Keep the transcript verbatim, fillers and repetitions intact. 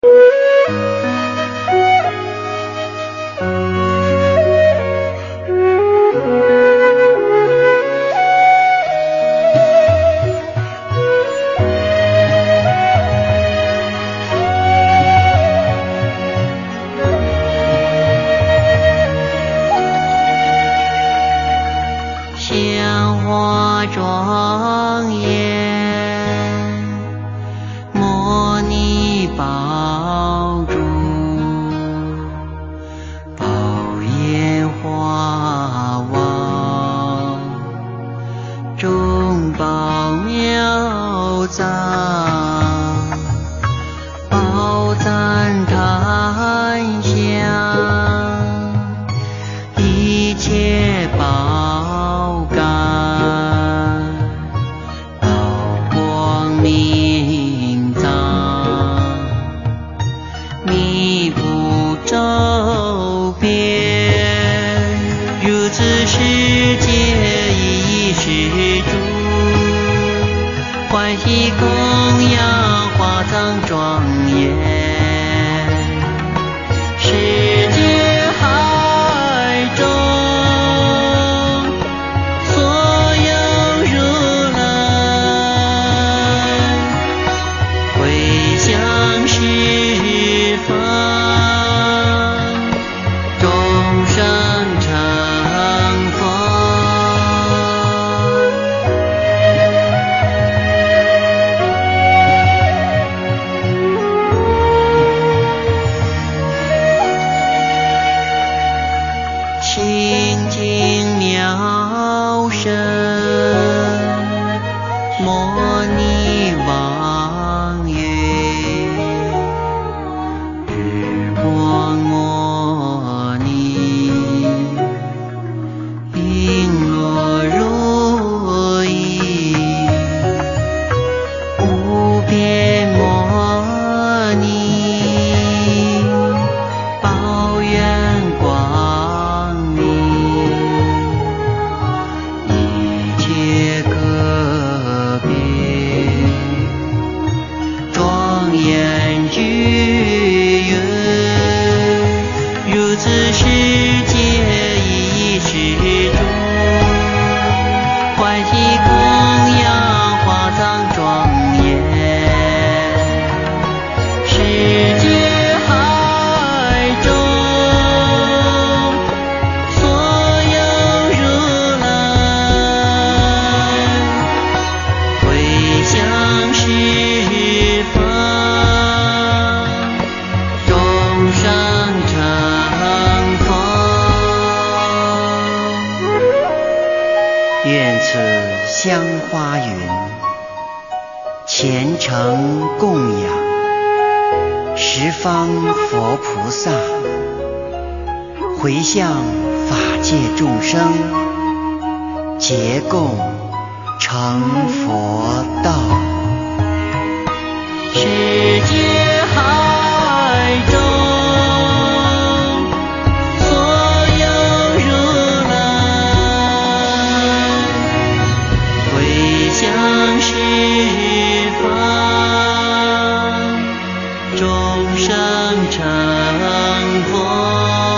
庄严，摩尼宝珠，宝焰花王，众宝妙藏，宝赞檀香，一切宝干。周边如此世界一世主，欢喜供养华藏庄严，世界海中所有如来回向十方。清净妙身，摩尼王月，日光摩尼，璎珞如意，无边摩尼，宝愿光。如此世界一世中，欢喜供养华藏庄严，世界海中所有如来回向十方，众生成愿此香花云虔诚供养十方佛菩萨，回向法界众生，结共成佛道。世界海中十方众生成佛。